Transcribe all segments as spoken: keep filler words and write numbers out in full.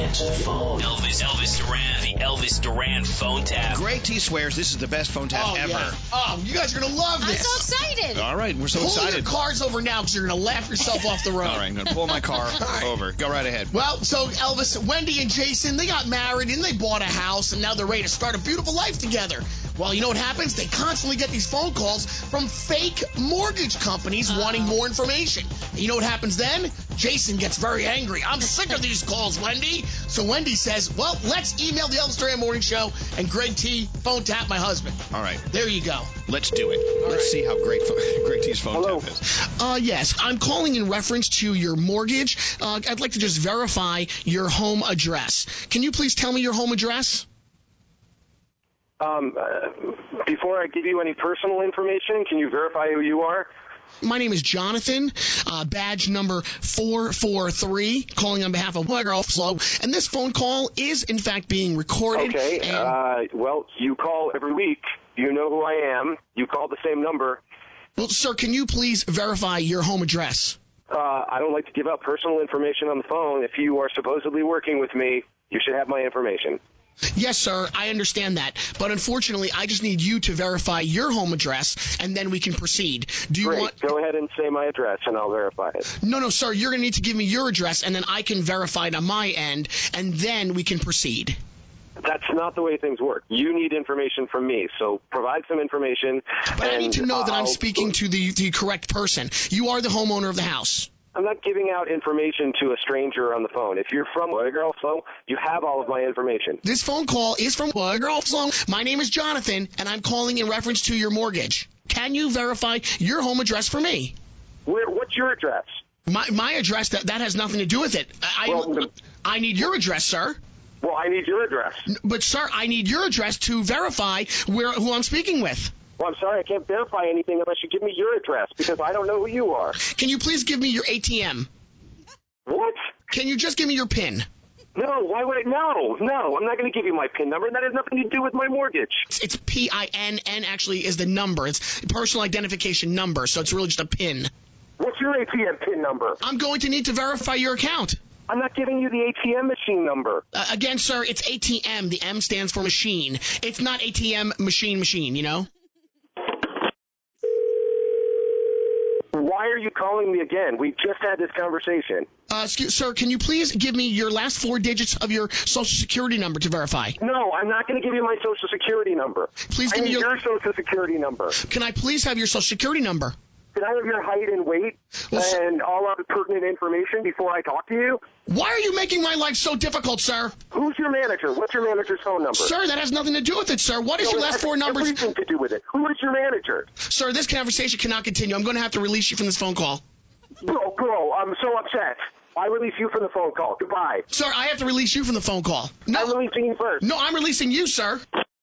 Answer the phone. Elvis, Elvis Duran, the Elvis Duran phone tap. Greg T swears this is the best phone tap Oh, ever. yeah. Oh, you guys are going to love I'm this. so excited. All right, we're so Pull excited. your cars over now because you're going to laugh yourself off the road. All right, I'm going to pull my car right. over. Go right ahead. Well, so Elvis, Wendy and Jason, they got married and they bought a house and now they're ready to start a beautiful life together. Well, you know what happens? They constantly get these phone calls from fake mortgage companies uh-huh. wanting more information. And you know what happens then? Jason gets very angry. I'm sick of these calls, Wendy. So Wendy says, well, let's email the Elvis Duran Morning Show and Greg T phone tap my husband. All right. There you go. Let's do it. All let's right. see how great Greg T's phone Hello. tap is. Uh, yes, I'm calling in reference to your mortgage. Uh, I'd like to just verify your home address. Can you please tell me your home address? Um, uh, before I give you any personal information, can you verify who you are? My name is Jonathan, uh, badge number four four three, calling on behalf of Girl Flow. And this phone call is, in fact, being recorded. Okay, and- uh, well, you call every week. You know who I am. You call the same number. Well, sir, can you please verify your home address? Uh, I don't like to give out personal information on the phone. If you are supposedly working with me, you should have my information. Yes, sir, I understand that. But unfortunately, I just need you to verify your home address, and then we can proceed. Do you Great. want... Go ahead and say my address, and I'll verify it. No, no, sir, you're going to need to give me your address, and then I can verify it on my end, and then we can proceed. That's not the way things work. You need information from me, so provide some information. But I need to know that I'm I'll- speaking to the, the correct person. You are the homeowner of the house. I'm not giving out information to a stranger on the phone. If you're from Boy Girl Flow, you have all of my information. This phone call is from Boy Girl Flow. My name is Jonathan, and I'm calling in reference to your mortgage. Can you verify your home address for me? Where, what's your address? My my address, that, that has nothing to do with it. I, Well, the- I need your address, sir. Well, I need your address. But, sir, I need your address to verify where who I'm speaking with. Well, I'm sorry, I can't verify anything unless you give me your address, because I don't know who you are. Can you please give me your A T M? What? Can you just give me your PIN? No, why would I? No, no, I'm not going to give you my PIN number. That has nothing to do with my mortgage. It's, it's P I N N actually is the number. It's personal identification number, so it's really just a PIN. What's your A T M PIN number? I'm going to need to verify your account. I'm not giving you the A T M machine number. Uh, again, sir, it's A T M. The M stands for machine. It's not A T M machine machine, you know? Why are you calling me again? We just had this conversation. Uh, excuse, sir, can you please give me your last four digits of your social security number to verify? No, I'm not going to give you my social security number. Please I give me need your... your social security number. Can I please have your social security number? Can I have your height and weight Well, sir- and all other pertinent information before I talk to you? Why are you making my life so difficult, sir? Who's your manager? What's your manager's phone number? Sir, that has nothing to do with it, sir. What is No, your it last has four numbers? everything to do with it. Who is your manager? Sir, this conversation cannot continue. I'm going to have to release you from this phone call. Bro, bro, I'm so upset. I release you from the phone call. Goodbye. Sir, I have to release you from the phone call. No, I'm releasing you first. no, I'm releasing you, sir.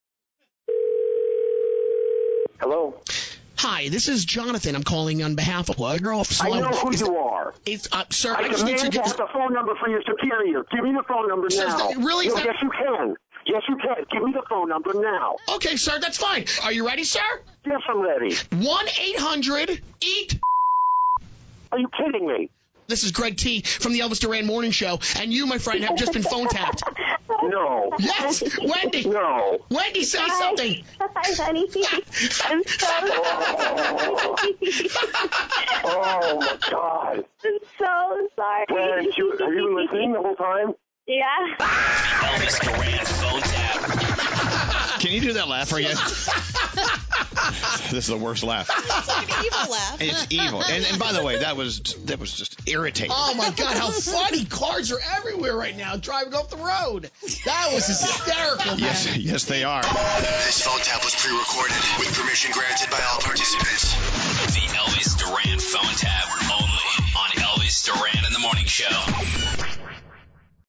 Hello? Hi, this is Jonathan. I'm calling on behalf of a girl. I know who Is- you are. It's, uh, sir, I I just need demand to to get... have the phone number for your superior. Give me the phone number Sir, now. is that- really? Is No, that- yes, you can. Yes, you can. Give me the phone number now. Okay, sir, that's fine. Are you ready, sir? Yes, I'm ready. one eight hundred eat. Are you kidding me? This is Greg T. from the Elvis Duran Morning Show, and you, my friend, have just been phone tapped. No. Yes, Wendy. No. Wendy, say Hi. something. Hi, honey. I'm so Oh, my God. I'm so sorry. Wait, are you, are you listening the whole time? Yeah. Elvis Duran phone tap. Can you do that laugh again? This is the worst laugh. It's like an evil laugh. It's evil. And, and by the way, that was that was just irritating. Oh, my God, how funny. Cars are everywhere right now driving off the road. That was hysterical, man. Yes, yes, they are. This phone tap was pre-recorded with permission granted by